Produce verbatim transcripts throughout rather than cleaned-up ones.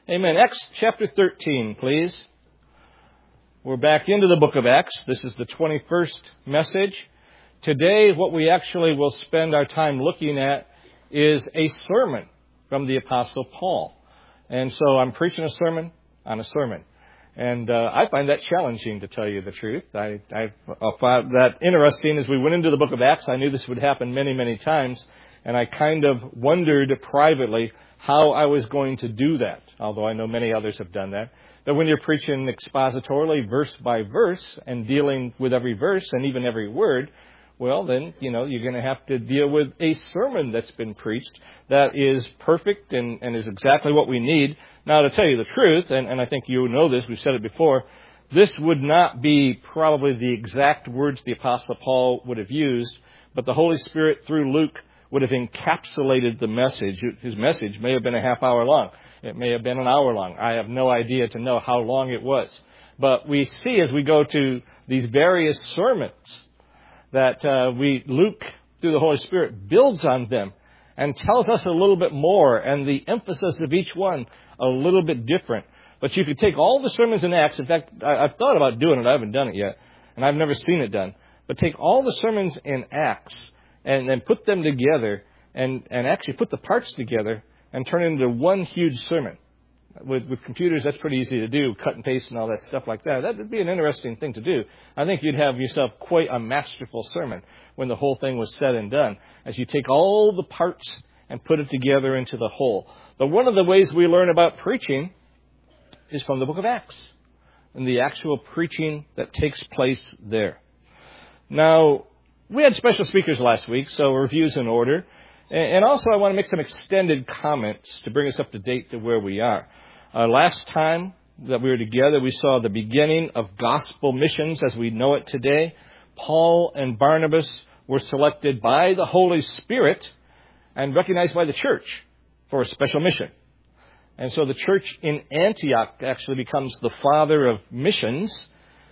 Amen. Acts chapter thirteen, please. We're back into the book of Acts. This is the twenty-first message. Today, what we actually will spend our time looking at is a sermon from the Apostle Paul. And so I'm preaching a sermon on a sermon. And uh, I find that challenging, to tell you the truth. I, I, I found that interesting. As we went into the book of Acts, I knew this would happen many, many times. And I kind of wondered privately how I was going to do that, although I know many others have done that. But when you're preaching expositorily, verse by verse, and dealing with every verse and even every word, well, then, you know, you're going to have to deal with a sermon that's been preached that is perfect and, and is exactly what we need. Now, to tell you the truth, and, and I think you know this, we've said it before, this would not be probably the exact words the Apostle Paul would have used, but the Holy Spirit, through Luke, would have encapsulated the message. His message may have been a half hour long. It may have been an hour long. I have no idea to know how long it was. But we see as we go to these various sermons that uh, we Luke, through the Holy Spirit, builds on them and tells us a little bit more, and the emphasis of each one a little bit different. But you could take all the sermons in Acts. In fact, I, I've thought about doing it. I haven't done it yet, and I've never seen it done. But take all the sermons in Acts and then put them together and, and actually put the parts together and turn it into one huge sermon. With, with computers, that's pretty easy to do, cut and paste and all that stuff like that. That would be an interesting thing to do. I think you'd have yourself quite a masterful sermon when the whole thing was said and done, as you take all the parts and put it together into the whole. But one of the ways we learn about preaching is from the book of Acts and the actual preaching that takes place there. Now, we had special speakers last week, so review's in order. And also I want to make some extended comments to bring us up to date to where we are. Uh, last time that we were together, we saw the beginning of gospel missions as we know it today. Paul and Barnabas were selected by the Holy Spirit and recognized by the church for a special mission. And so the church in Antioch actually becomes the father of missions.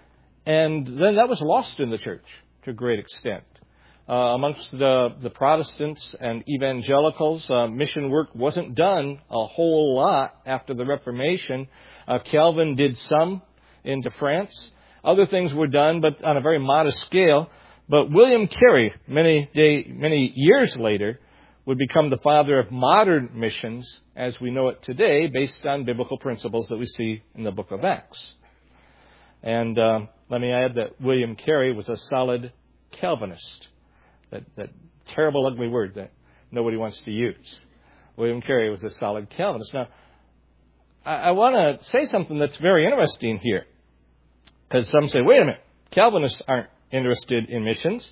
And then that was lost in the church to a great extent. Uh, amongst the, the Protestants and evangelicals, uh, mission work wasn't done a whole lot after the Reformation. Uh, Calvin did some into France. Other things were done, but on a very modest scale. But William Carey, many day, many years later, would become the father of modern missions as we know it today, based on biblical principles that we see in the book of Acts. And uh, let me add that William Carey was a solid Calvinist. That, that terrible, ugly word that nobody wants to use. William Carey was a solid Calvinist. Now, I, I want to say something that's very interesting here. Because some say, wait a minute, Calvinists aren't interested in missions.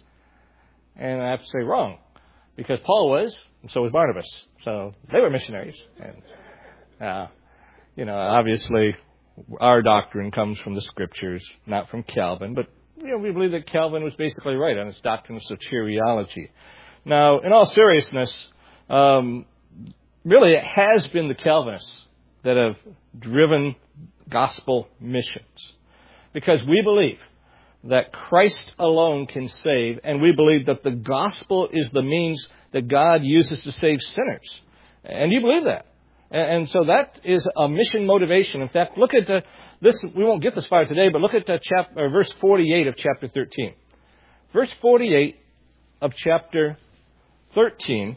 And I have to say wrong. Because Paul was, and so was Barnabas. So they were missionaries. And, uh, you know, obviously, our doctrine comes from the Scriptures, not from Calvin. But you know, we believe that Calvin was basically right on his doctrine of soteriology. Now, in all seriousness, um, really it has been the Calvinists that have driven gospel missions. Because we believe that Christ alone can save, and we believe that the gospel is the means that God uses to save sinners. And you believe that. And so that is a mission motivation. In fact, look at the, this. We won't get this far today, but look at the chap, or verse forty-eight of chapter thirteen. Verse forty-eight of chapter thirteen.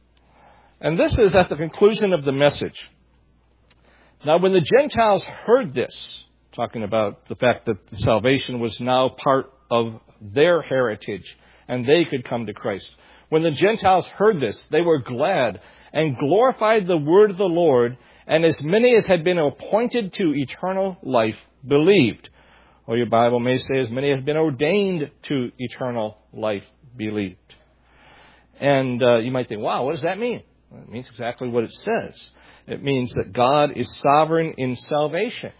And this is at the conclusion of the message. Now, when the Gentiles heard this, talking about the fact that salvation was now part of their heritage and they could come to Christ. When the Gentiles heard this, they were glad and glorified the word of the Lord, and as many as had been appointed to eternal life believed. Or your Bible may say, as many as have been ordained to eternal life believed. And uh, you might think, wow, what does that mean? Well, it means exactly what it says. It means that God is sovereign in salvation.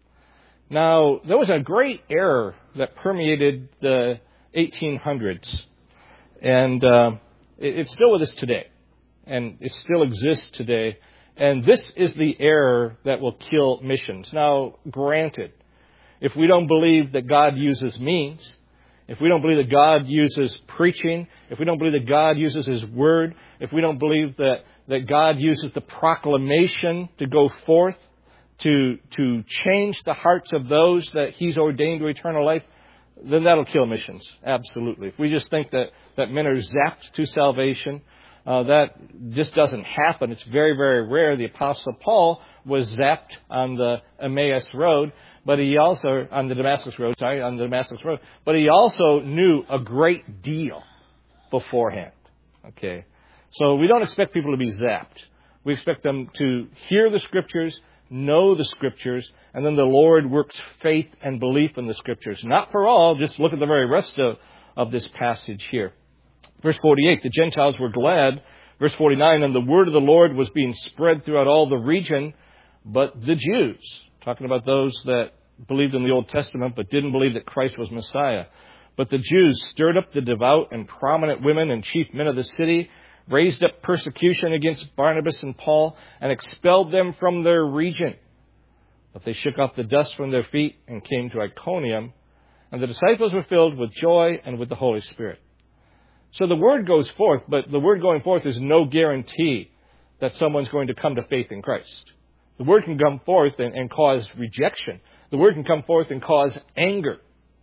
Now, there was a great error that permeated the eighteen hundreds, and uh, it, it's still with us today. And it still exists today. And this is the error that will kill missions. Now, granted, if we don't believe that God uses means, if we don't believe that God uses preaching, if we don't believe that God uses His Word, if we don't believe that, that God uses the proclamation to go forth, to to change the hearts of those that He's ordained to eternal life, then that'll kill missions. Absolutely. If we just think that, that men are zapped to salvation, uh, that just doesn't happen. It's very, very rare. The Apostle Paul was zapped on the Emmaus Road, but he also, on the Damascus Road, sorry, on the Damascus Road, but he also knew a great deal beforehand. Okay. So we don't expect people to be zapped. We expect them to hear the Scriptures, know the Scriptures, and then the Lord works faith and belief in the Scriptures. Not for all, just look at the very rest of, of this passage here. Verse forty-eight, the Gentiles were glad. Verse forty-nine, and the word of the Lord was being spread throughout all the region, but the Jews, talking about those that believed in the Old Testament but didn't believe that Christ was Messiah. But the Jews stirred up the devout and prominent women and chief men of the city, raised up persecution against Barnabas and Paul, and expelled them from their region. But they shook off the dust from their feet and came to Iconium, and the disciples were filled with joy and with the Holy Spirit. So the word goes forth, but the word going forth is no guarantee that someone's going to come to faith in Christ. The word can come forth and, and cause rejection. The word can come forth and cause anger.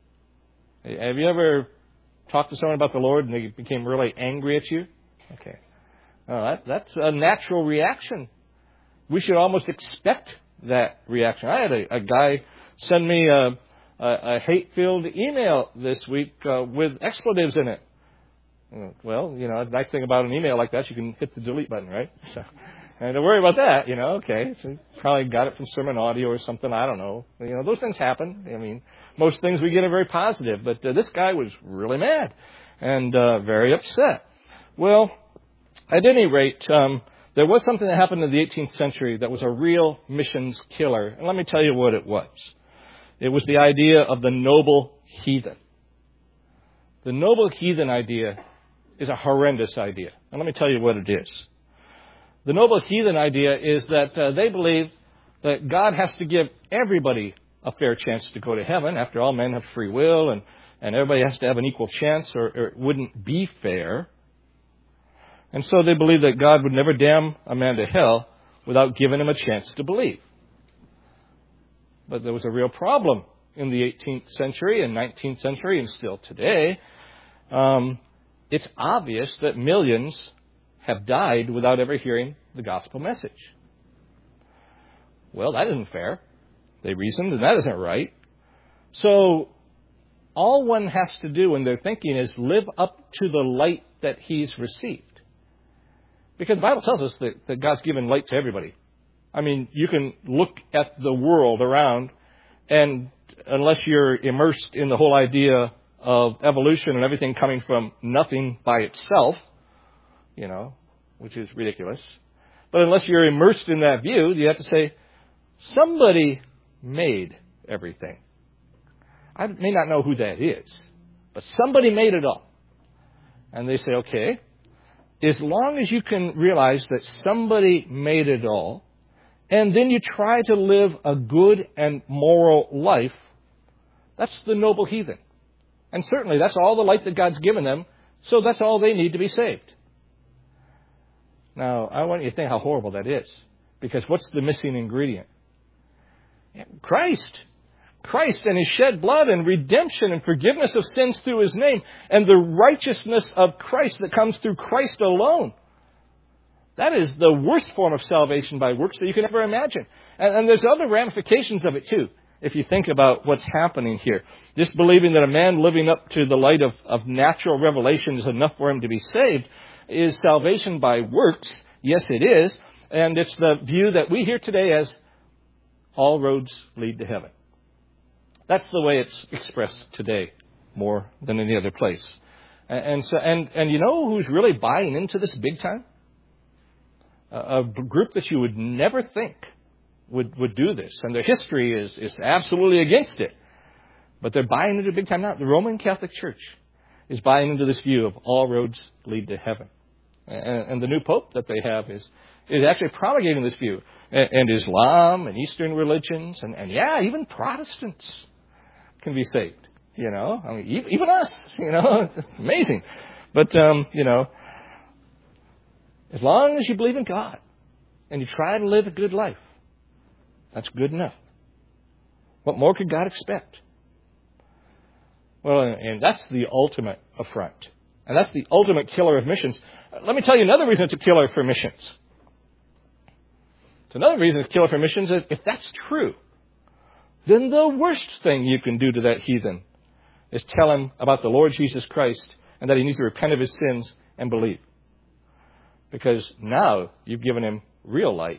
Have you ever talked to someone about the Lord and they became really angry at you? Okay. Uh, that, that's a natural reaction. We should almost expect that reaction. I had a, a guy send me a, a, a hate-filled email this week uh, with expletives in it. Well, you know, the nice thing about an email like that, you can hit the delete button, right? So, and don't worry about that, you know, okay. So probably got it from sermon audio or something, I don't know. You know, those things happen. I mean, most things we get are very positive, but uh, this guy was really mad and uh, very upset. Well, at any rate, um, there was something that happened in the eighteenth century that was a real missions killer. And let me tell you what it was. It was the idea of the noble heathen. The noble heathen idea is a horrendous idea. And let me tell you what it is. The noble heathen idea is that uh, they believe that God has to give everybody a fair chance to go to heaven. After all, men have free will, and, and everybody has to have an equal chance, or, or it wouldn't be fair. And so they believe that God would never damn a man to hell without giving him a chance to believe. But there was a real problem in the eighteenth century and nineteenth century and still today. Um, it's obvious that millions have died without ever hearing the gospel message. Well, that isn't fair. They reasoned, and that isn't right. So all one has to do when they're thinking is live up to the light that he's received. Because the Bible tells us that, that God's given light to everybody. I mean, you can look at the world around, and unless you're immersed in the whole idea of evolution and everything coming from nothing by itself, you know, which is ridiculous. But unless you're immersed in that view, you have to say, somebody made everything. I may not know who that is, but somebody made it all. And they say, okay, as long as you can realize that somebody made it all, and then you try to live a good and moral life, that's the noble heathen. And certainly that's all the light that God's given them, so that's all they need to be saved. Now, I want you to think how horrible that is. Because what's the missing ingredient? Christ. Christ and His shed blood and redemption and forgiveness of sins through His name and the righteousness of Christ that comes through Christ alone. That is the worst form of salvation by works that you can ever imagine. And, and there's other ramifications of it too, if you think about what's happening here. Just believing that a man living up to the light of, of natural revelation is enough for him to be saved is salvation by works. Yes, it is. And it's the view that we hear today as all roads lead to heaven. That's the way it's expressed today more than any other place. And, and so, and, and you know who's really buying into this big time? A, a group that you would never think would, would do this. And their history is, is absolutely against it. But they're buying into it big time now. The Roman Catholic Church is buying into this view of all roads lead to heaven. And, and the new pope that they have is, is actually promulgating this view. And, and Islam and Eastern religions and, and yeah, even Protestants can be saved. You know, I mean, even, even us, you know, it's amazing. But, um, you know, as long as you believe in God and you try to live a good life, That's good enough. What more could God expect? Well, and that's the ultimate affront. And that's the ultimate killer of missions. Let me tell you another reason it's a killer for missions. It's another reason it's a killer for missions is if that's true, then the worst thing you can do to that heathen is tell him about the Lord Jesus Christ and that he needs to repent of his sins and believe. Because now you've given him real light.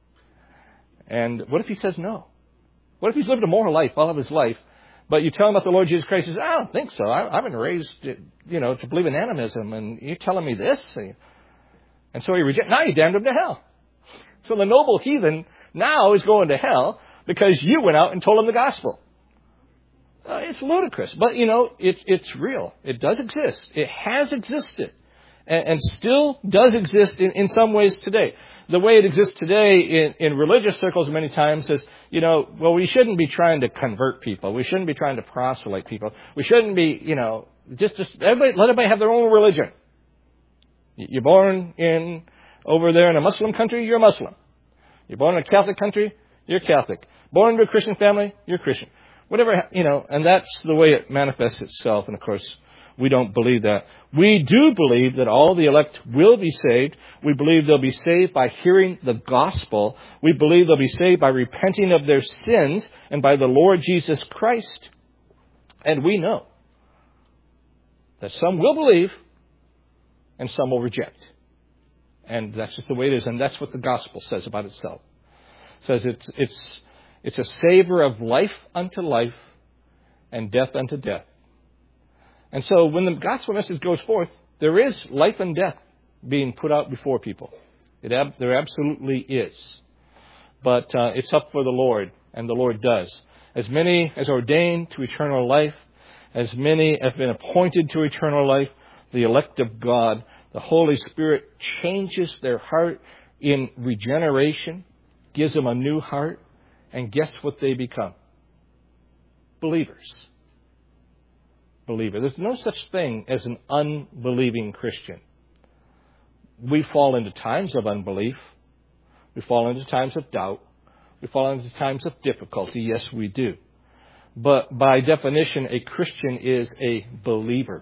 And what if he says no? What if he's lived a moral life all of his life, but you tell him about the Lord Jesus Christ, he says, I don't think so. I, I've been raised, you know, to believe in animism, and you're telling me this? And so he rejects. Now you damned him to hell. So the noble heathen now is going to hell because you went out and told him the gospel. Uh, it's ludicrous. But, you know, it, it's real. It does exist. It has existed. And, and still does exist in, in some ways today. The way it exists today in, in religious circles many times is, you know, well, we shouldn't be trying to convert people. We shouldn't be trying to proselyte people. We shouldn't be, you know, just, just everybody, let everybody have their own religion. You're born in, over there in a Muslim country, you're a Muslim. You're born in a Catholic country, you're Catholic. Born into a Christian family, you're Christian. Whatever, you know, and that's the way it manifests itself. And of course, we don't believe that. We do believe that all the elect will be saved. We believe they'll be saved by hearing the gospel. We believe they'll be saved by repenting of their sins and by the Lord Jesus Christ. And we know that some will believe and some will reject. And that's just the way it is. And that's what the gospel says about itself. It says it's, it's, it's a savor of life unto life and death unto death. And so when the gospel message goes forth, there is life and death being put out before people. It ab- there absolutely is. But uh, it's up for the Lord, and the Lord does. As many as are ordained to eternal life, as many have been appointed to eternal life, the elect of God, the Holy Spirit changes their heart in regeneration, gives them a new heart, and guess what they become? Believers. Believer. There's no such thing as an unbelieving Christian. We fall into times of unbelief. We fall into times of doubt. We fall into times of difficulty. Yes, we do. But by definition, a Christian is a believer.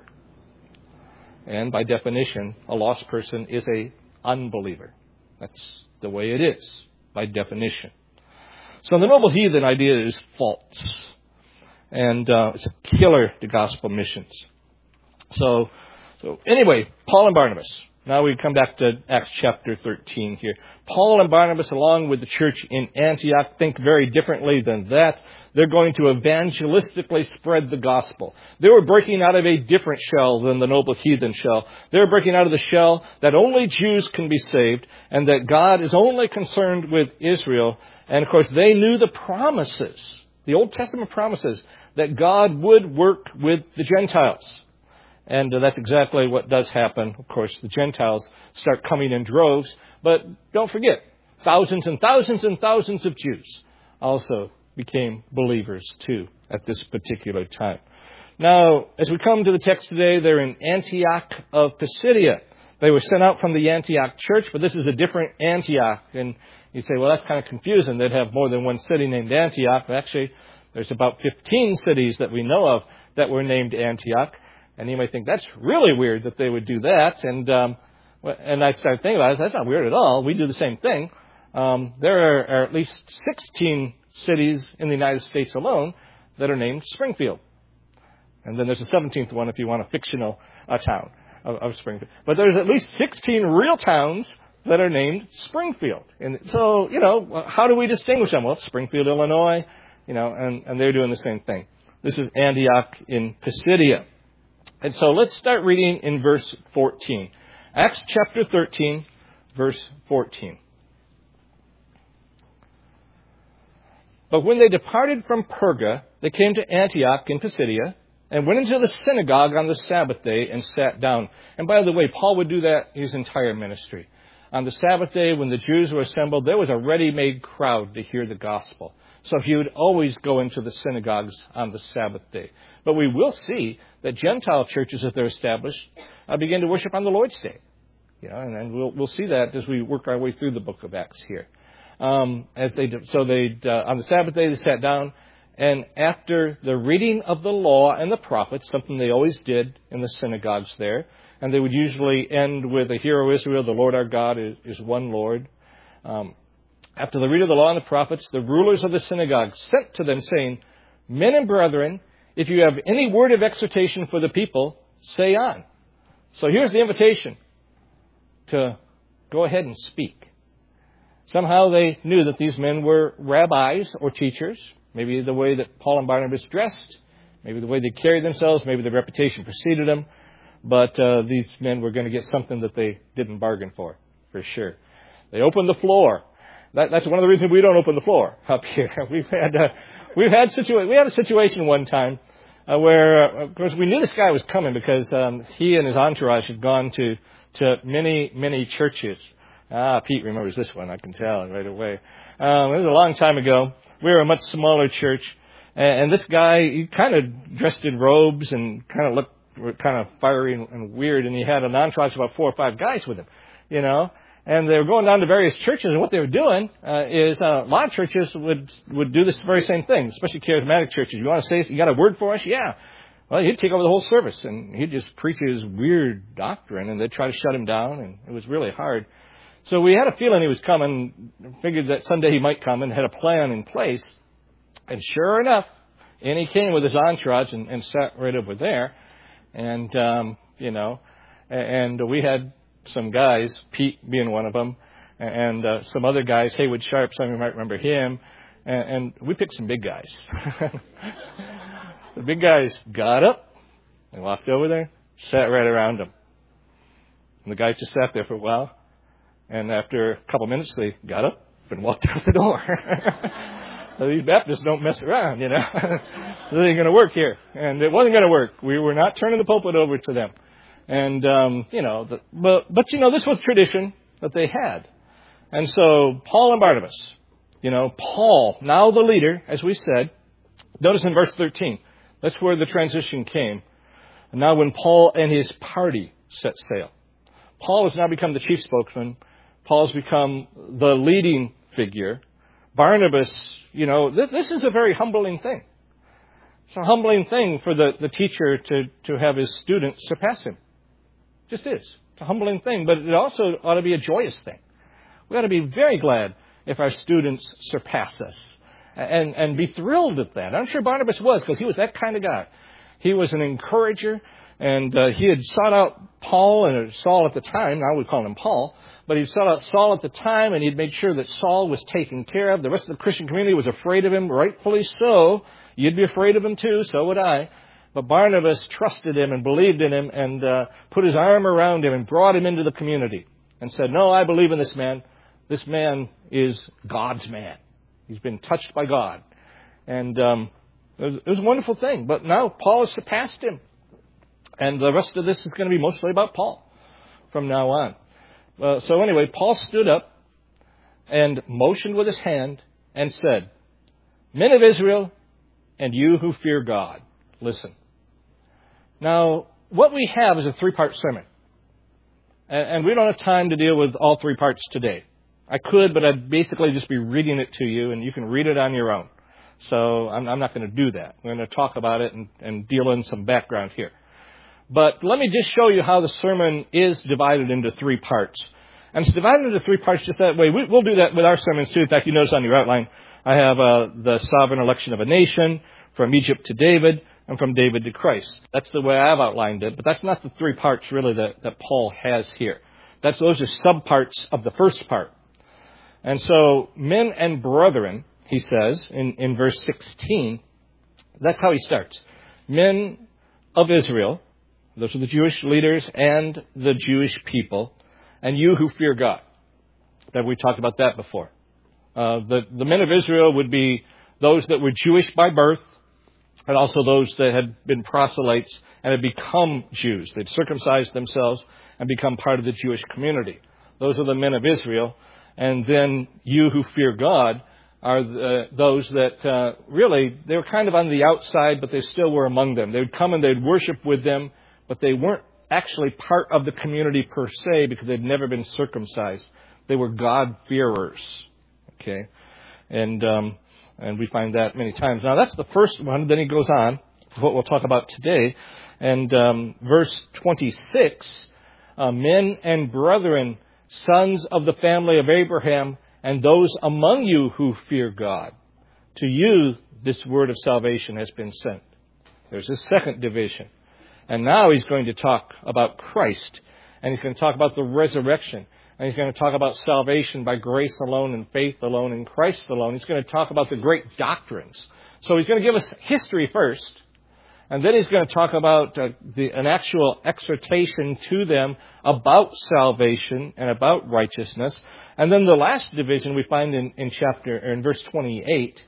And by definition, a lost person is a unbeliever. That's the way it is, by definition. So the noble heathen idea is false. And uh, it's a killer to gospel missions. So, so anyway, Paul and Barnabas. Now we come back to Acts chapter thirteen here. Paul and Barnabas, along with the church in Antioch, think very differently than that. They're going to evangelistically spread the gospel. They were breaking out of a different shell than the noble heathen shell. They were breaking out of the shell that only Jews can be saved and that God is only concerned with Israel. And of course, they knew the promises, the Old Testament promises, that God would work with the Gentiles. And uh, that's exactly what does happen. Of course, the Gentiles start coming in droves. But don't forget, thousands and thousands and thousands of Jews also became believers too at this particular time. Now, as we come to the text today, they're in Antioch of Pisidia. They were sent out from the Antioch church, but this is a different Antioch. And you say, well, that's kind of confusing. They'd have more than one city named Antioch. But actually, there's about fifteen cities that we know of that were named Antioch. And you may think that's really weird that they would do that. And um, and I started thinking about it. That's not weird at all. We do the same thing. Um, there are, are at least sixteen cities in the United States alone that are named Springfield. And then there's a seventeenth one if you want a fictional uh, town of, of Springfield. But there's at least sixteen real towns that are named Springfield. And so, you know, how do we distinguish them? Well, Springfield, Illinois. You know, and, and they're doing the same thing. This is Antioch in Pisidia. And so let's start reading in verse fourteen. Acts chapter thirteen, verse fourteen. But when they departed from Perga, they came to Antioch in Pisidia and went into the synagogue on the Sabbath day and sat down. And by the way, Paul would do that his entire ministry. On the Sabbath day, when the Jews were assembled, there was a ready-made crowd to hear the gospel. So he would always go into the synagogues on the Sabbath day. But we will see that Gentile churches, if they're established, uh, begin to worship on the Lord's day. You know, and then we'll we'll see that as we work our way through the book of Acts here. Um, as they, so they, uh, on the Sabbath day, they sat down, and after the reading of the law and the prophets, something they always did in the synagogues there, and they would usually end with a Hear, O Israel, the Lord our God is, is one Lord. Um, after the reading of the law and the prophets, the rulers of the synagogue sent to them, saying, Men and brethren, if you have any word of exhortation for the people, say on. So here's the invitation to go ahead and speak. Somehow they knew that these men were rabbis or teachers, maybe the way that Paul and Barnabas dressed, maybe the way they carried themselves, maybe their reputation preceded them, but uh, these men were going to get something that they didn't bargain for, for sure. They opened the floor. That, that's one of the reasons we don't open the floor up here. We've had uh, we've had situa- we had a situation one time uh, where, uh, of course, we knew this guy was coming because um, he and his entourage had gone to to many many churches. Ah, Pete remembers this one, I can tell right away. Um, it was a long time ago. We were a much smaller church, and, and this guy, he kind of dressed in robes and kind of looked kind of fiery and, and weird, and he had an entourage of about four or five guys with him, you know. And they were going down to various churches, and what they were doing uh, is uh, a lot of churches would would do this very same thing, especially charismatic churches. You want to say, you got a word for us? Yeah. Well, he'd take over the whole service, and he'd just preach his weird doctrine, and they'd try to shut him down, and it was really hard. So we had a feeling he was coming, figured that someday he might come, and had a plan in place. And sure enough, in he came with his entourage and, and sat right over there. And, um, you know, and we had some guys, Pete being one of them, and uh, some other guys, Haywood Sharp, some of you might remember him. And, and we picked some big guys. The big guys got up and walked over there, sat right around him. And the guys just sat there for a while. And after a couple of minutes, they got up and walked out the door. These Baptists don't mess around, you know. This ain't going to work here. And it wasn't going to work. We were not turning the pulpit over to them. And, um, you know, the, but, but, you know, this was tradition that they had. And so Paul and Barnabas, you know, Paul, now the leader, as we said, notice in verse thirteen, that's where the transition came. And now when Paul and his party set sail, Paul has now become the chief spokesman. Paul's become the leading figure. Barnabas, you know, th- this is a very humbling thing. It's a humbling thing for the, the teacher to, to have his student surpass him. It just is. It's a humbling thing, but it also ought to be a joyous thing. We ought to be very glad if our students surpass us and, and be thrilled at that. I'm sure Barnabas was, because he was that kind of guy. He was an encourager. And uh, he had sought out Paul, and Saul at the time, now we call him Paul, but he sought out Saul at the time, and he'd made sure that Saul was taken care of. The rest of the Christian community was afraid of him, rightfully so. You'd be afraid of him too, so would I. But Barnabas trusted him and believed in him and uh, put his arm around him and brought him into the community and said, no, I believe in this man. This man is God's man. He's been touched by God. And um, it was, it was a wonderful thing. But now Paul has surpassed him. And the rest of this is going to be mostly about Paul from now on. Uh, so anyway, Paul stood up and motioned with his hand and said, Men of Israel, and you who fear God, listen. Now, what we have is a three-part sermon. And, and we don't have time to deal with all three parts today. I could, but I'd basically just be reading it to you, and you can read it on your own. So I'm, I'm not going to do that. We're going to talk about it and, and deal in some background here. But let me just show you how the sermon is divided into three parts. And it's divided into three parts just that way. We, we'll do that with our sermons too. In fact, you notice on your outline, I have uh, the sovereign election of a nation, from Egypt to David, and from David to Christ. That's the way I've outlined it. But that's not the three parts really that, that Paul has here. That's those are subparts of the first part. And so, men and brethren, he says in, in verse sixteen, that's how he starts. Men of Israel. Those are the Jewish leaders and the Jewish people, and you who fear God. That we talked about that before. Uh, the, the men of Israel would be those that were Jewish by birth, and also those that had been proselytes and had become Jews. They'd circumcised themselves and become part of the Jewish community. Those are the men of Israel. And then you who fear God are the, those that uh, really, they were kind of on the outside, but they still were among them. They would come and they'd worship with them, but they weren't actually part of the community per se because they'd never been circumcised. They were God-fearers. Okay. And, um, and we find that many times. Now, that's the first one. Then he goes on to what we'll talk about today. And, um, verse twenty-six, uh, men and brethren, sons of the family of Abraham, and those among you who fear God. To you, this word of salvation has been sent. There's a second division. And now he's going to talk about Christ. And he's going to talk about the resurrection. And he's going to talk about salvation by grace alone and faith alone in Christ alone. He's going to talk about the great doctrines. So he's going to give us history first. And then he's going to talk about uh, the, an actual exhortation to them about salvation and about righteousness. And then the last division we find in, in chapter, or in verse twenty-eight.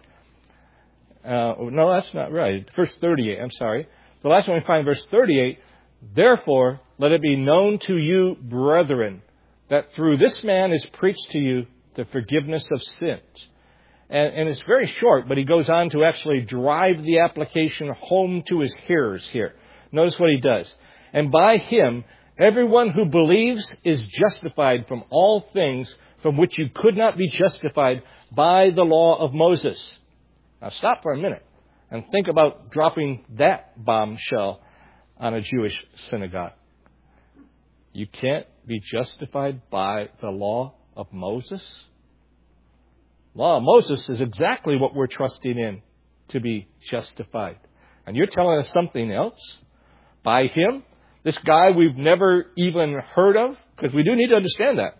Uh, no, that's not right. Verse thirty-eight, I'm sorry. The last one we find in verse thirty-eight. Therefore, let it be known to you, brethren, that through this man is preached to you the forgiveness of sins. And, and it's very short, but he goes on to actually drive the application home to his hearers here. Notice what he does. And by him, everyone who believes is justified from all things from which you could not be justified by the law of Moses. Now stop for a minute and think about dropping that bombshell on a Jewish synagogue. You can't be justified by the law of Moses? Law of Moses is exactly what we're trusting in to be justified. And you're telling us something else? By him? This guy we've never even heard of? Because we do need to understand that.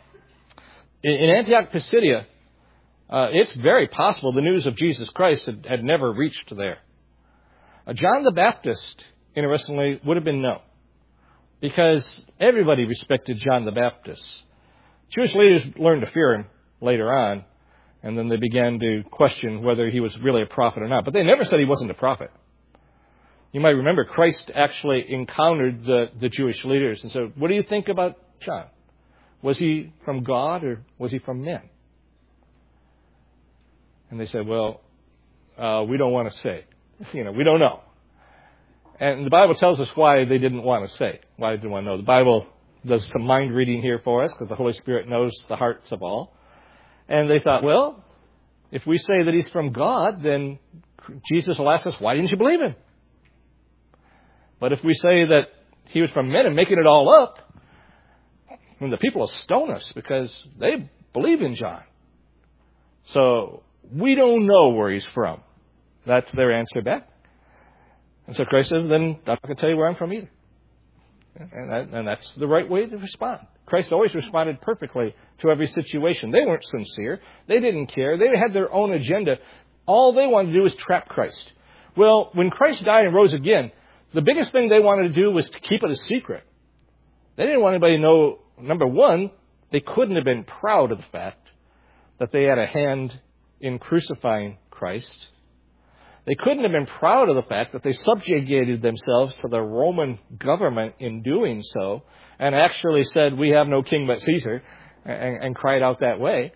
In Antioch Pisidia, uh, it's very possible the news of Jesus Christ had, had never reached there. Uh, John the Baptist, interestingly, would have been known. Because everybody respected John the Baptist. Jewish leaders learned to fear him later on. And then they began to question whether he was really a prophet or not. But they never said he wasn't a prophet. You might remember Christ actually encountered the, the Jewish leaders and said, what do you think about John? Was he from God or was he from men? And they said, well, uh, we don't want to say. You know, we don't know. And the Bible tells us why they didn't want to say, why they didn't want to know. The Bible does some mind reading here for us because the Holy Spirit knows the hearts of all. And they thought, well, if we say that he's from God, then Jesus will ask us, why didn't you believe him? But if we say that he was from men and making it all up, then the people will stone us because they believe in John. So we don't know where he's from. That's their answer back. And so Christ says, then I'm not going to tell you where I'm from either. And, that, and that's the right way to respond. Christ always responded perfectly to every situation. They weren't sincere. They didn't care. They had their own agenda. All they wanted to do was trap Christ. Well, when Christ died and rose again, the biggest thing they wanted to do was to keep it a secret. They didn't want anybody to know, number one, they couldn't have been proud of the fact that they had a hand in crucifying Christ. They couldn't have been proud of the fact that they subjugated themselves to the Roman government in doing so and actually said, we have no king but Caesar, and, and cried out that way.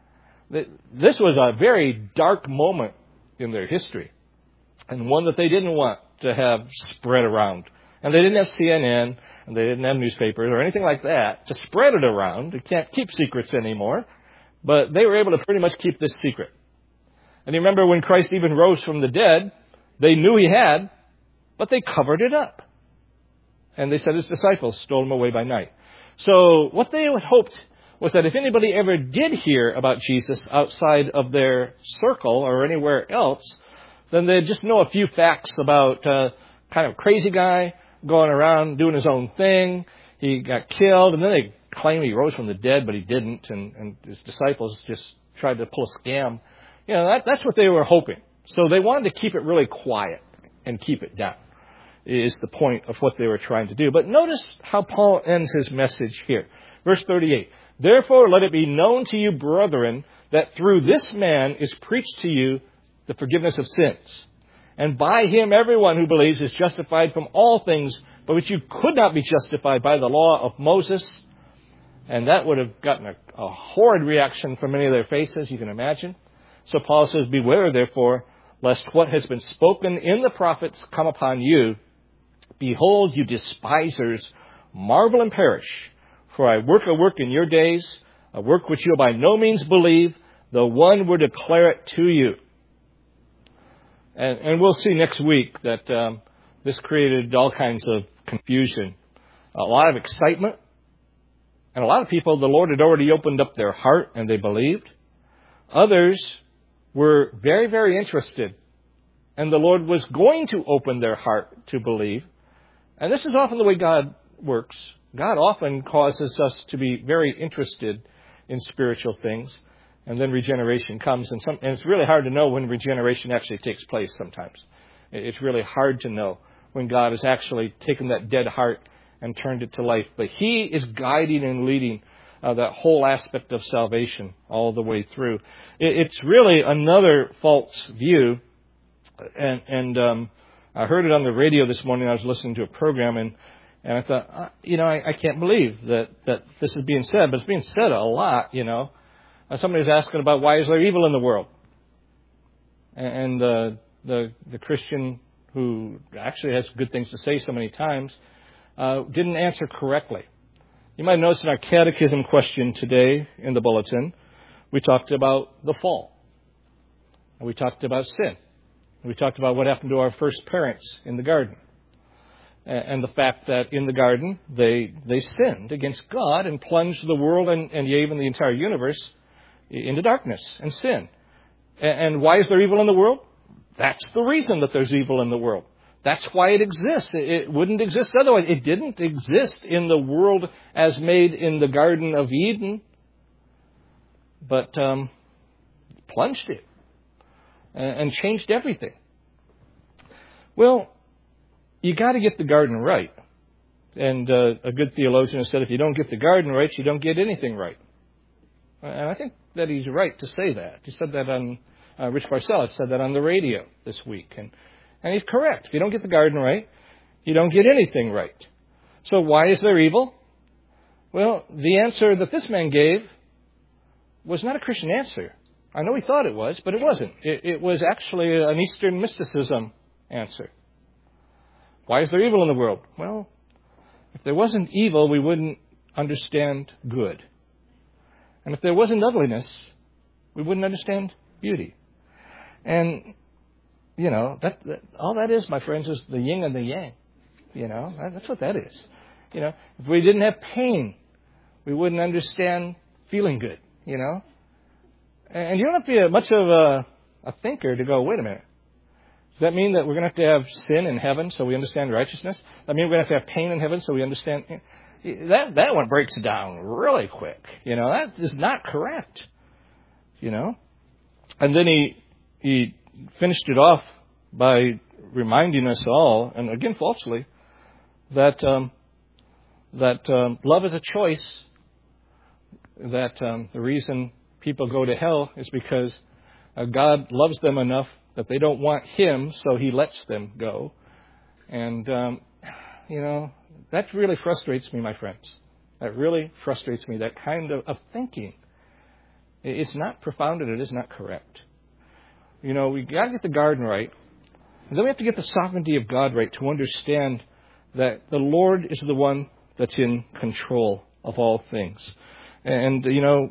This was a very dark moment in their history and one that they didn't want to have spread around. And they didn't have C N N and they didn't have newspapers or anything like that to spread it around. They can't keep secrets anymore, but they were able to pretty much keep this secret. And you remember when Christ even rose from the dead, they knew he had, but they covered it up. And they said his disciples stole him away by night. So what they had hoped was that if anybody ever did hear about Jesus outside of their circle or anywhere else, then they'd just know a few facts about uh, kind of crazy guy going around doing his own thing. He got killed, and then they claim he rose from the dead, but he didn't, and, and his disciples just tried to pull a scam. You know, that, that's what they were hoping. So they wanted to keep it really quiet and keep it down, is the point of what they were trying to do. But notice how Paul ends his message here. Verse thirty-eight, therefore let it be known to you, brethren, that through this man is preached to you the forgiveness of sins. And by him everyone who believes is justified from all things by which you could not be justified by the law of Moses. And that would have gotten a, a horrid reaction from many of their faces, you can imagine. So Paul says, beware, therefore, lest what has been spoken in the prophets come upon you. Behold, you despisers, marvel and perish. For I work a work in your days, a work which you by no means believe, The one will declare it to you. And, and we'll see next week that um, this created all kinds of confusion, a lot of excitement, and a lot of people, the Lord had already opened up their heart and they believed. Others were very, very interested, and the Lord was going to open their heart to believe. And this is often the way God works. God often causes us to be very interested in spiritual things, and then regeneration comes. And, some, and it's really hard to know when regeneration actually takes place sometimes. It's really hard to know when God has actually taken that dead heart and turned it to life. But He is guiding and leading uh, that whole aspect of salvation all the way through. It, it's really another false view. And, and um, I heard it on the radio this morning. I was listening to a program, and, and I thought, uh, you know, I, I can't believe that, that this is being said. But it's being said a lot, you know. Uh, somebody was asking about why is there evil in the world? And, and uh, the the Christian who actually has good things to say so many times uh, didn't answer correctly. You might notice in our catechism question today in the bulletin, we talked about the fall. And we talked about sin. We talked about what happened to our first parents in the garden. And the fact that in the garden, they they sinned against God and plunged the world and, and even the entire universe into darkness and sin. And why is there evil in the world? That's the reason that there's evil in the world. That's why it exists. It wouldn't exist otherwise. It didn't exist in the world as made in the Garden of Eden, but um, plunged it and changed everything. Well, you got to get the garden right. And uh, a good theologian has said, if you don't get the garden right, you don't get anything right. And I think that he's right to say that. He said that on, uh, Rich Barcella said that on the radio this week. And, and he's correct. If you don't get the garden right, you don't get anything right. So why is there evil? Well, the answer that this man gave was not a Christian answer. I know he thought it was, but it wasn't. It, it was actually an Eastern mysticism answer. Why is there evil in the world? Well, if there wasn't evil, we wouldn't understand good. And if there wasn't ugliness, we wouldn't understand beauty. And, you know, that, that all that is, my friends, is the yin and the yang. You know, that's what that is. You know, if we didn't have pain, we wouldn't understand feeling good, you know. And you don't have to be a, much of a, a thinker to go, wait a minute. Does that mean that we're going to have to have sin in heaven so we understand righteousness? Does that mean we're going to have to have pain in heaven so we understand... That that one breaks down really quick. You know, that is not correct. You know? And then he he finished it off by reminding us all, and again falsely, that um, that um, love is a choice. That um, the reason people go to hell is because uh, God loves them enough that they don't want Him, so He lets them go. And, um, you know, that really frustrates me, my friends. That really frustrates me, that kind of, of thinking. It's not profound and it is not correct. You know, we got to get the garden right. And then we have to get the sovereignty of God right to understand that the Lord is the one that's in control of all things. And, you know,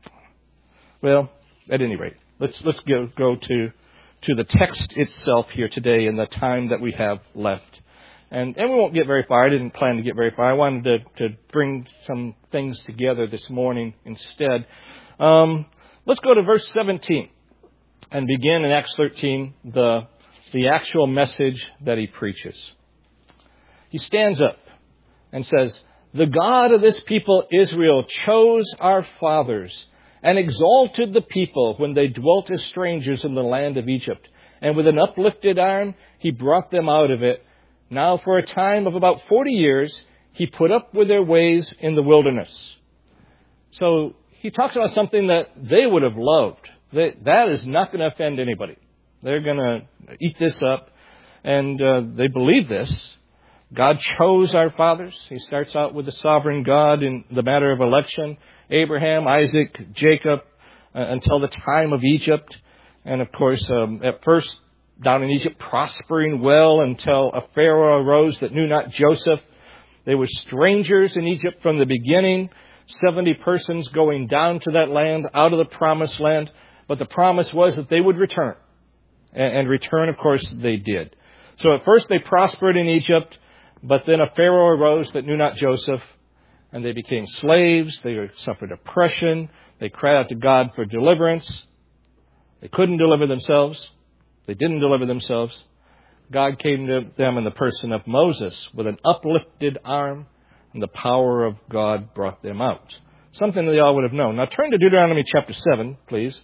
well, at any rate, let's let's go, go to, to the text itself here today in the time that we have left. And, and we won't get very far. I didn't plan to get very far. I wanted to, to bring some things together this morning instead. Um, let's go to verse seventeen and begin in Acts thirteen, the, the actual message that he preaches. He stands up and says, "The God of this people Israel chose our fathers and exalted the people when they dwelt as strangers in the land of Egypt. And with an uplifted arm, He brought them out of it. Now for a time of about forty years, He put up with their ways in the wilderness." So he talks about something that they would have loved. They, that is not going to offend anybody. They're going to eat this up. And uh, they believe this. God chose our fathers. He starts out with the sovereign God in the matter of election. Abraham, Isaac, Jacob, uh, until the time of Egypt. And of course, um, at first, down in Egypt, prospering well until a Pharaoh arose that knew not Joseph. They were strangers in Egypt from the beginning. seventy persons going down to that land, out of the promised land. But the promise was that they would return. And return, of course, they did. So at first they prospered in Egypt, but then a Pharaoh arose that knew not Joseph, and they became slaves. They suffered oppression. They cried out to God for deliverance. They couldn't deliver themselves. They didn't deliver themselves. God came to them in the person of Moses with an uplifted arm, and the power of God brought them out. Something that they all would have known. Now turn to Deuteronomy chapter seven, please.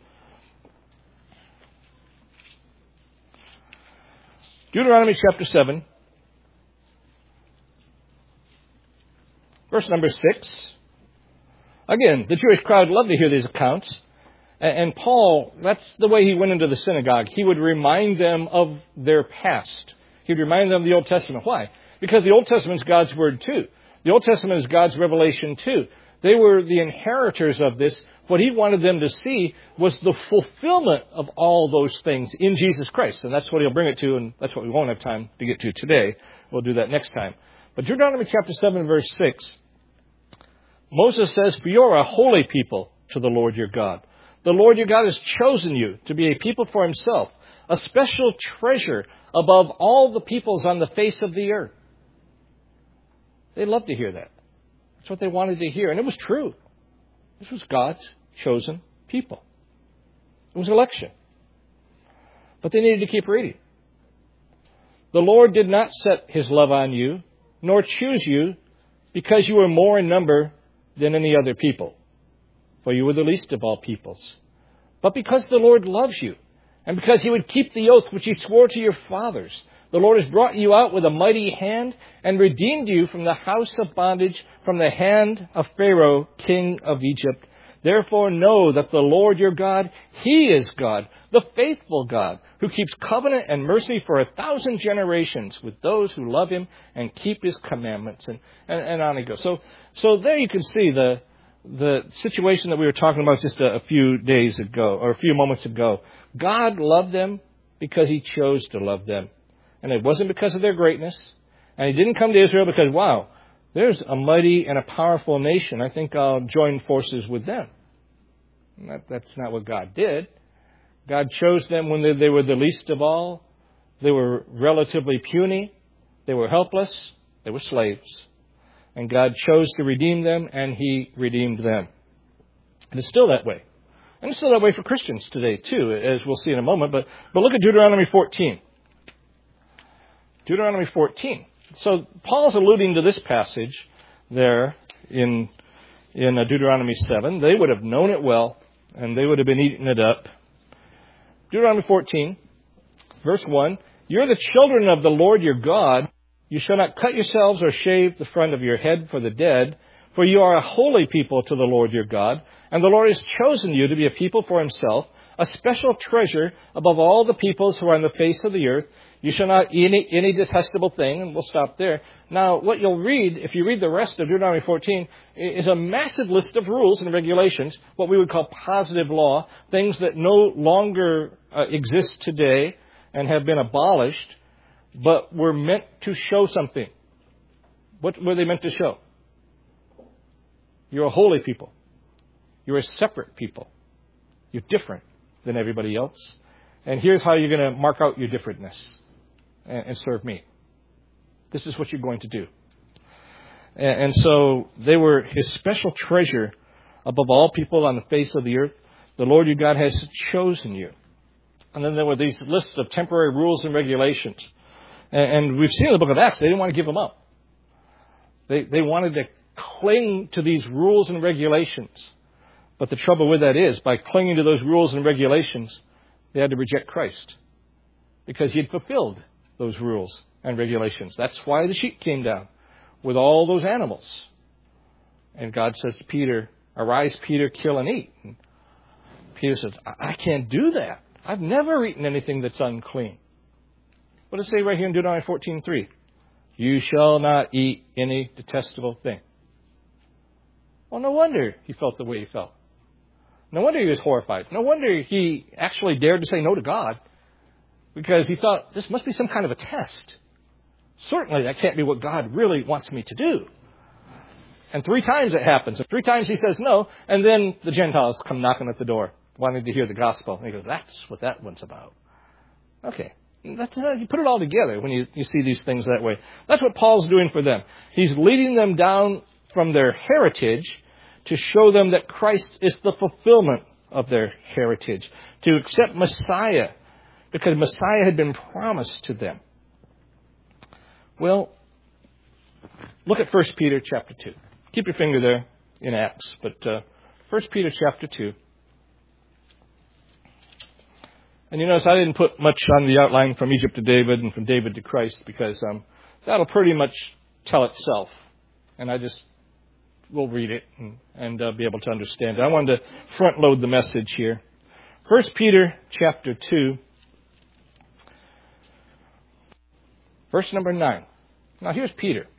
Deuteronomy chapter seven, verse number six. Again, the Jewish crowd loved to hear these accounts. And Paul, that's the way he went into the synagogue. He would remind them of their past. He'd remind them of the Old Testament. Why? Because the Old Testament is God's Word too. The Old Testament is God's revelation too. They were the inheritors of this. What he wanted them to see was the fulfillment of all those things in Jesus Christ. And that's what he'll bring it to, and that's what we won't have time to get to today. We'll do that next time. But Deuteronomy chapter seven, verse six, Moses says, "For you are a holy people to the Lord your God. The Lord your God has chosen you to be a people for himself, a special treasure above all the peoples on the face of the earth." They loved to hear that. That's what they wanted to hear. And it was true. This was God's chosen people. It was election. But they needed to keep reading. "The Lord did not set his love on you, nor choose you, because you were more in number than any other people, for you were the least of all peoples. But because the Lord loves you, and because he would keep the oath which he swore to your fathers, the Lord has brought you out with a mighty hand and redeemed you from the house of bondage, from the hand of Pharaoh, king of Egypt. Therefore know that the Lord your God, he is God, the faithful God, who keeps covenant and mercy for a thousand generations with those who love him and keep his commandments." And, and, and on it goes. So, so there you can see the, the situation that we were talking about just a, a few days ago, or a few moments ago. God loved them because he chose to love them. And it wasn't because of their greatness. And he didn't come to Israel because, wow, there's a mighty and a powerful nation. I think I'll join forces with them. That, that's not what God did. God chose them when they, they were the least of all. They were relatively puny. They were helpless. They were slaves. And God chose to redeem them, and he redeemed them. And it's still that way. And it's still that way for Christians today, too, as we'll see in a moment. But, but look at Deuteronomy fourteen. Deuteronomy fourteen. So Paul's alluding to this passage there in, in Deuteronomy seven. They would have known it well, and they would have been eating it up. Deuteronomy fourteen, verse one. "You're the children of the Lord your God. You shall not cut yourselves or shave the front of your head for the dead, for you are a holy people to the Lord your God, and the Lord has chosen you to be a people for himself, a special treasure above all the peoples who are on the face of the earth. You shall not eat any, any detestable thing," and we'll stop there. Now, what you'll read, if you read the rest of Deuteronomy fourteen, is a massive list of rules and regulations, what we would call positive law, things that no longer uh, exist today and have been abolished, but were meant to show something. What were they meant to show? You're a holy people. You're a separate people. You're different than everybody else. And here's how you're going to mark out your differentness and, and serve me. This is what you're going to do. And, and so they were his special treasure above all people on the face of the earth. The Lord your God has chosen you. And then there were these lists of temporary rules and regulations. And, and we've seen in the book of Acts, they didn't want to give them up. They, they wanted to cling to these rules and regulations. But the trouble with that is, by clinging to those rules and regulations, they had to reject Christ because he had fulfilled those rules and regulations. That's why the sheep came down with all those animals. And God says to Peter, "Arise, Peter, kill and eat." And Peter says, I can't do that. I've never eaten anything that's unclean. What does it say right here in Deuteronomy fourteen three? "You shall not eat any detestable thing." Well, no wonder he felt the way he felt. No wonder he was horrified. No wonder he actually dared to say no to God, because he thought, this must be some kind of a test. Certainly that can't be what God really wants me to do. And three times it happens. And three times he says no. And then the Gentiles come knocking at the door, wanting to hear the gospel. And he goes, that's what that one's about. Okay. That's, uh, you put it all together when you, you see these things that way. That's what Paul's doing for them. He's leading them down from their heritage to show them that Christ is the fulfillment of their heritage. To accept Messiah, because Messiah had been promised to them. Well, look at First Peter chapter two. Keep your finger there in Acts, but uh, First Peter chapter two. And you notice I didn't put much on the outline from Egypt to David and from David to Christ, because um, that'll pretty much tell itself. And I just will read it and, and uh, be able to understand it. I wanted to front load the message here. First Peter chapter two, verse number nine. Now here's Peter.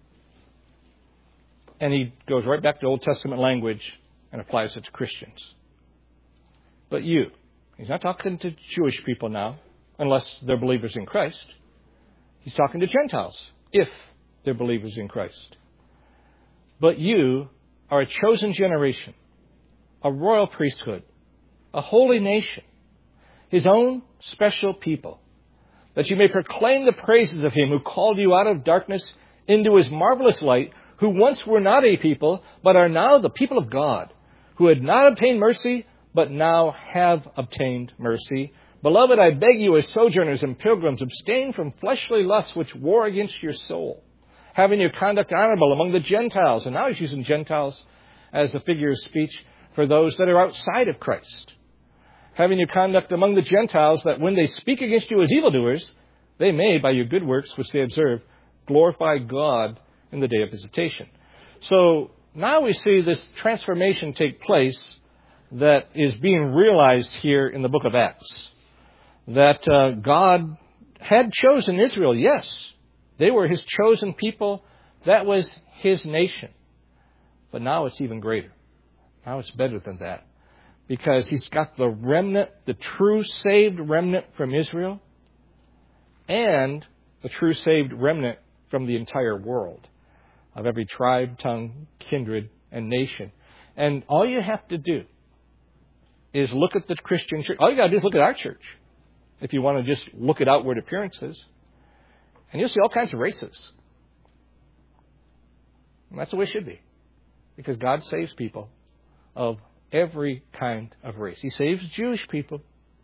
And he goes right back to Old Testament language and applies it to Christians. But you, he's not talking to Jewish people now, unless they're believers in Christ. He's talking to Gentiles, if they're believers in Christ. But you are a chosen generation, a royal priesthood, a holy nation, his own special people, that you may proclaim the praises of him who called you out of darkness into his marvelous light, who once were not a people, but are now the people of God, who had not obtained mercy, but now have obtained mercy. Beloved, I beg you as sojourners and pilgrims, abstain from fleshly lusts which war against your soul, having your conduct honorable among the Gentiles. And now he's using Gentiles as a figure of speech for those that are outside of Christ. Having your conduct among the Gentiles, that when they speak against you as evildoers, they may, by your good works which they observe, glorify God in the day of visitation. So now we see this transformation take place that is being realized here in the book of Acts. That uh, God had chosen Israel, yes. They were his chosen people. That was his nation. But now it's even greater. Now it's better than that. Because he's got the remnant, the true saved remnant from Israel, and the true saved remnant from the entire world, of every tribe, tongue, kindred, and nation. And all you have to do is look at the Christian church. All you got to do is look at our church, if you want to just look at outward appearances. And you'll see all kinds of races. And that's the way it should be. Because God saves people of every kind of race. He saves Jewish people,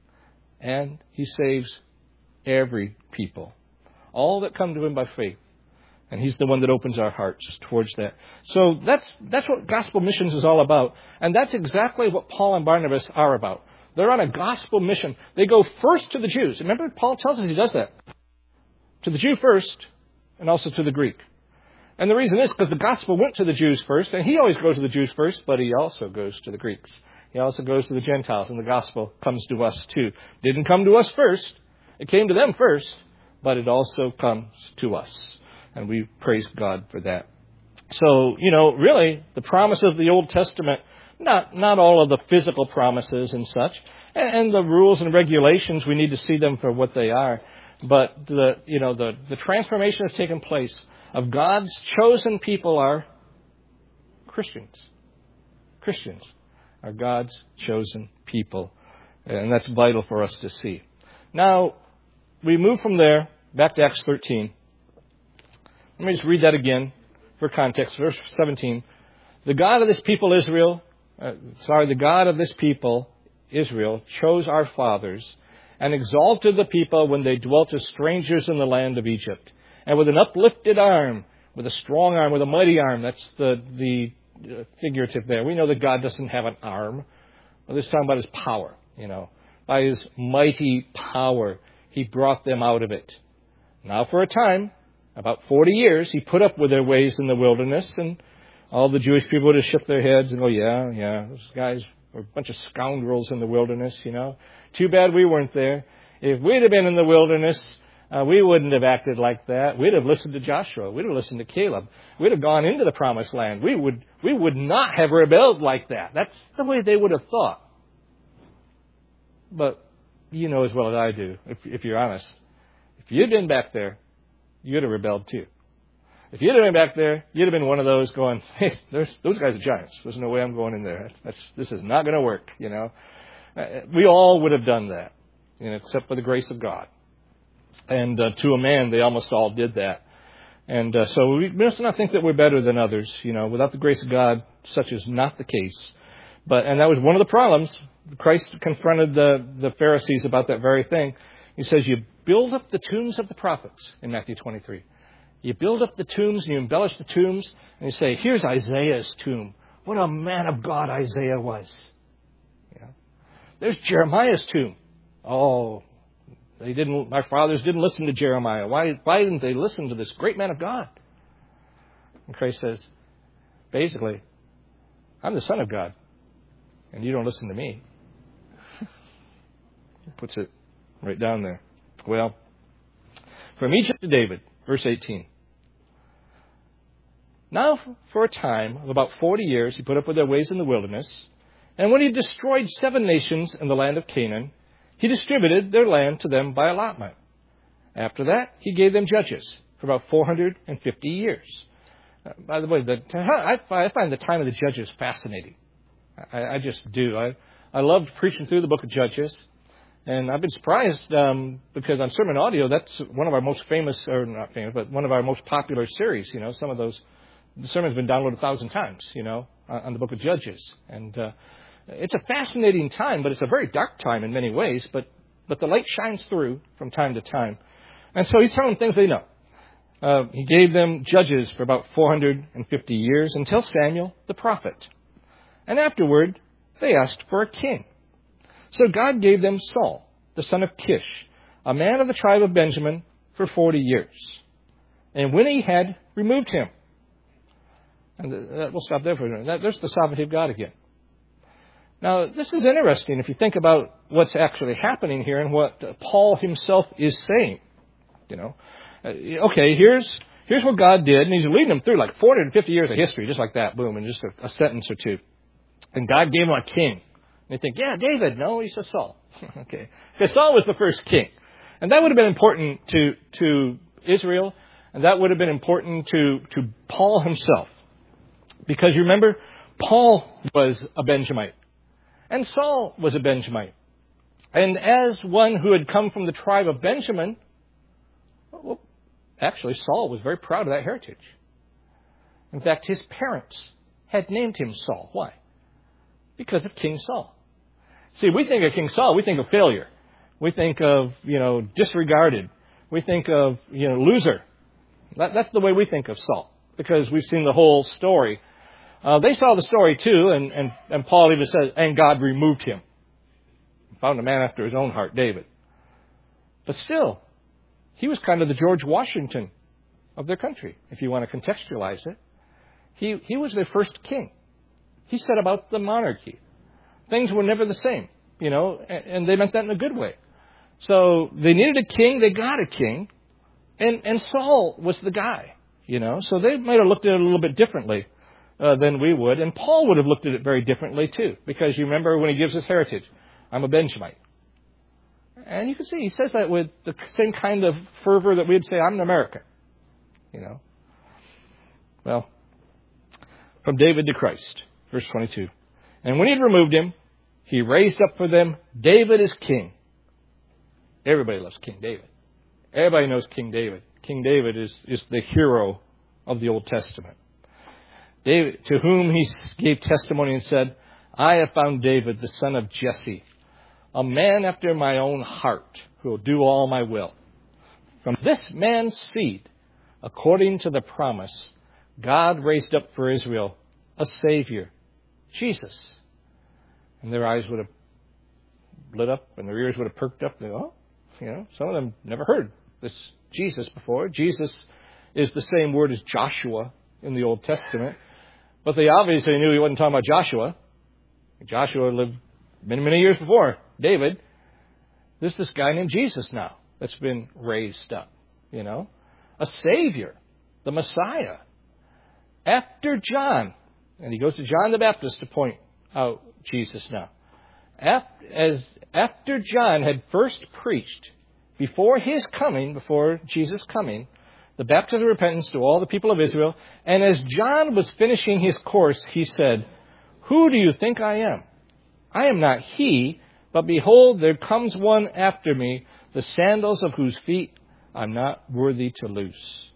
and he saves every people. All that come to him by faith. And he's the one that opens our hearts towards that. So that's that's what gospel missions is all about. And that's exactly what Paul and Barnabas are about. They're on a gospel mission. They go first to the Jews. Remember, Paul tells us he does that. To the Jew first, and also to the Greek. And the reason is because the gospel went to the Jews first, and he always goes to the Jews first, but he also goes to the Greeks. He also goes to the Gentiles, and the gospel comes to us too. Didn't come to us first. It came to them first, but it also comes to us. And we praise God for that. So, you know, really, the promise of the Old Testament, not not all of the physical promises and such, and, and the rules and regulations, we need to see them for what they are. But the you know the, the transformation has taken place of God's chosen people are Christians. Christians are God's chosen people. And that's vital for us to see. Now, we move from there back to Acts thirteen. Let me just read that again for context. Verse seventeen. The God of this people, Israel, uh, sorry, the God of this people, Israel, chose our fathers and exalted the people when they dwelt as strangers in the land of Egypt. And with an uplifted arm, with a strong arm, with a mighty arm, that's the, the uh, figurative there. We know that God doesn't have an arm. Well, this is talking about his power, you know. By his mighty power, he brought them out of it. Now for a time, about forty years, he put up with their ways in the wilderness, and all the Jewish people would have shook their heads and go, yeah, yeah, those guys were a bunch of scoundrels in the wilderness, you know. Too bad we weren't there. If we'd have been in the wilderness, uh, we wouldn't have acted like that. We'd have listened to Joshua. We'd have listened to Caleb. We'd have gone into the promised land. We would, we would not have rebelled like that. That's the way they would have thought. But you know as well as I do, if, if you're honest, if you'd been back there, you'd have rebelled too. If you'd have been back there, you'd have been one of those going, hey, there's, those guys are giants. There's no way I'm going in there. That's, this is not going to work, you know. We all would have done that, you know, except for the grace of God. And uh, to a man, they almost all did that. And uh, so we must not think that we're better than others, you know. Without the grace of God, such is not the case. But and that was one of the problems. Christ confronted the, the Pharisees about that very thing. He says, you build up the tombs of the prophets in Matthew twenty-three. You build up the tombs and you embellish the tombs. And you say, here's Isaiah's tomb. What a man of God Isaiah was. Yeah. There's Jeremiah's tomb. Oh, they didn't. My fathers didn't listen to Jeremiah. Why, why didn't they listen to this great man of God? And Christ says, basically, I'm the Son of God. And you don't listen to me. He puts it right down there. Well, from Egypt to David, verse eighteen. Now, for a time of about forty years, he put up with their ways in the wilderness. And when he destroyed seven nations in the land of Canaan, he distributed their land to them by allotment. After that, he gave them judges for about four hundred fifty years. Uh, by the way, the, I, I find the time of the Judges fascinating. I, I just do. I, I loved preaching through the book of Judges. And I've been surprised um, because on Sermon Audio, that's one of our most famous, or not famous, but one of our most popular series. You know, some of those, the sermon's been downloaded a thousand times, you know, on, on the book of Judges. And uh, it's a fascinating time, but it's a very dark time in many ways. But, but the light shines through from time to time. And so he's telling them things they know. Uh, he gave them judges for about four hundred fifty years until Samuel the prophet. And afterward, they asked for a king. So God gave them Saul, the son of Kish, a man of the tribe of Benjamin, for forty years. And when he had removed him, and the, uh, we'll stop there for a minute. That, there's the sovereignty of God again. Now, this is interesting if you think about what's actually happening here and what uh, Paul himself is saying. You know, uh, okay, here's here's what God did, and he's leading them through like four hundred fifty years of history, just like that, boom, in just a, a sentence or two. And God gave him a king. And you think, yeah, David. No, he says Saul. Okay. Because Saul was the first king. And that would have been important to, to Israel. And that would have been important to, to Paul himself. Because you remember, Paul was a Benjamite. And Saul was a Benjamite. And as one who had come from the tribe of Benjamin, well, actually, Saul was very proud of that heritage. In fact, his parents had named him Saul. Why? Because of King Saul. See, we think of King Saul, we think of failure. We think of, you know, disregarded. We think of, you know, loser. That, that's the way we think of Saul, because we've seen the whole story. Uh, they saw the story too, and, and, and Paul even says, and God removed him. Found a man after his own heart, David. But still, he was kind of the George Washington of their country, if you want to contextualize it. He, he was their first king. He set about the monarchy. Things were never the same, you know, and they meant that in a good way. So they needed a king. They got a king. And, and Saul was the guy, you know. So they might have looked at it a little bit differently uh, than we would. And Paul would have looked at it very differently, too, because you remember when he gives his heritage, I'm a Benjamite. And you can see he says that with the same kind of fervor that we'd say, I'm an American, you know. Well, from David to Christ. Verse twenty-two. And when he had removed him, he raised up for them David as king. Everybody loves King David. Everybody knows King David. King David is, is the hero of the Old Testament. David, to whom he gave testimony and said, I have found David, the son of Jesse, a man after my own heart, who will do all my will. From this man's seed, according to the promise, God raised up for Israel a Savior, Jesus. And their eyes would have lit up and their ears would have perked up. And they go, oh, you know, some of them never heard this Jesus before. Jesus is the same word as Joshua in the Old Testament. But they obviously knew he wasn't talking about Joshua. Joshua lived many, many years before David. There's this guy named Jesus now that's been raised up, you know. A Savior, the Messiah. After John, and he goes to John the Baptist to point out Jesus now. After, as, after John had first preached, before his coming, before Jesus' coming, the baptism of repentance to all the people of Israel. And as John was finishing his course, he said, "Who do you think I am? I am not he, but behold, there comes one after me, the sandals of whose feet I'm not worthy to loose."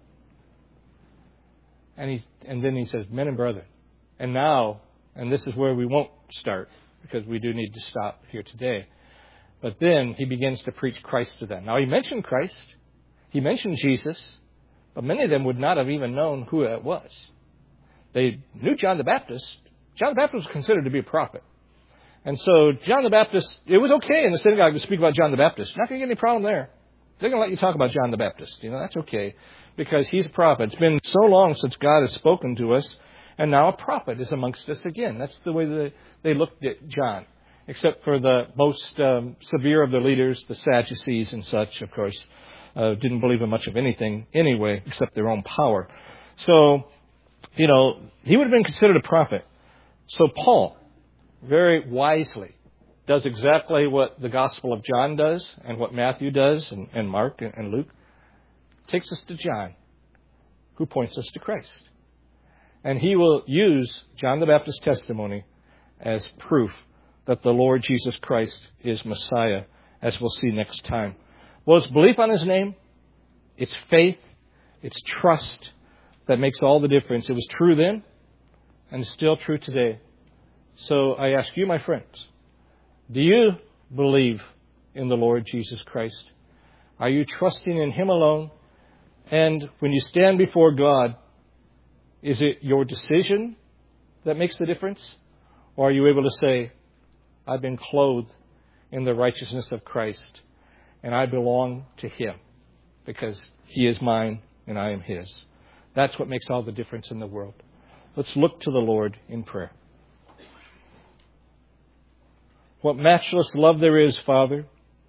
And he, and then he says, "Men and brethren." And now, and this is where we won't start, because we do need to stop here today. But then he begins to preach Christ to them. Now, he mentioned Christ. He mentioned Jesus. But many of them would not have even known who it was. They knew John the Baptist. John the Baptist was considered to be a prophet. And so John the Baptist, it was okay in the synagogue to speak about John the Baptist. You're not going to get any problem there. They're going to let you talk about John the Baptist. You know, that's okay, because he's a prophet. It's been so long since God has spoken to us, and now a prophet is amongst us again. That's the way they, they looked at John, except for the most um, severe of the leaders, the Sadducees and such, of course, uh, didn't believe in much of anything anyway, except their own power. So, you know, he would have been considered a prophet. So Paul, very wisely, does exactly what the Gospel of John does and what Matthew does and, and Mark and, and Luke. Takes us to John, who points us to Christ. And he will use John the Baptist's testimony as proof that the Lord Jesus Christ is Messiah, as we'll see next time. Well, it's belief on his name, it's faith, it's trust that makes all the difference. It was true then, and it's still true today. So I ask you, my friends, do you believe in the Lord Jesus Christ? Are you trusting in him alone? And when you stand before God, is it your decision that makes the difference? Or are you able to say, I've been clothed in the righteousness of Christ, and I belong to him because he is mine and I am his? That's what makes all the difference in the world. Let's look to the Lord in prayer. What matchless love there is, Father,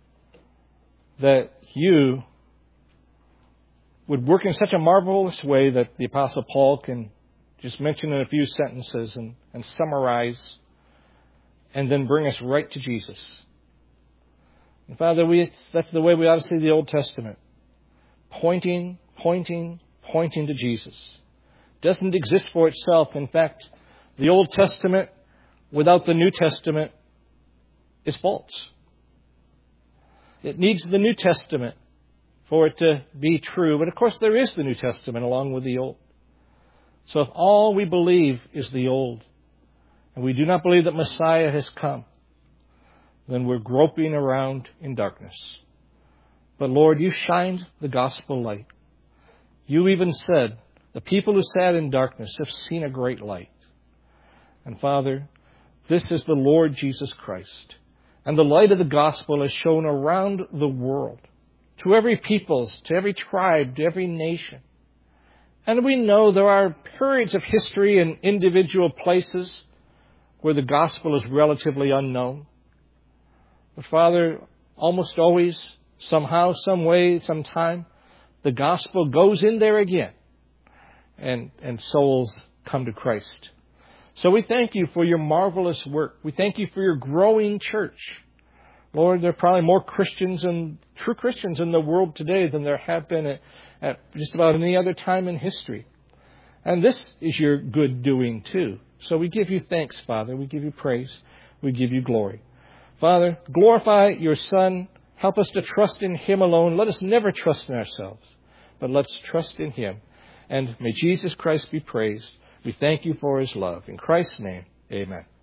that you would work in such a marvelous way that the Apostle Paul can just mention in a few sentences and, and summarize and then bring us right to Jesus. And Father, we, that's the way we ought to see the Old Testament. Pointing, pointing, pointing to Jesus. Doesn't exist for itself. In fact, the Old Testament without the New Testament is false. It needs the New Testament for it to be true. But of course there is the New Testament along with the Old. So if all we believe is the Old, and we do not believe that Messiah has come, then we're groping around in darkness. But Lord, you shined the gospel light. You even said, the people who sat in darkness have seen a great light. And Father, this is the Lord Jesus Christ. And the light of the gospel is shown around the world, to every peoples, to every tribe, to every nation. And we know there are periods of history and individual places where the gospel is relatively unknown. But Father, almost always, somehow, some way, sometime, the gospel goes in there again, and, and souls come to Christ. So we thank you for your marvelous work. We thank you for your growing church. Lord, there are probably more Christians and true Christians in the world today than there have been at, at just about any other time in history. And this is your good doing too. So we give you thanks, Father. We give you praise. We give you glory. Father, glorify your Son. Help us to trust in him alone. Let us never trust in ourselves, but let's trust in him. And may Jesus Christ be praised. We thank you for his love. In Christ's name, amen.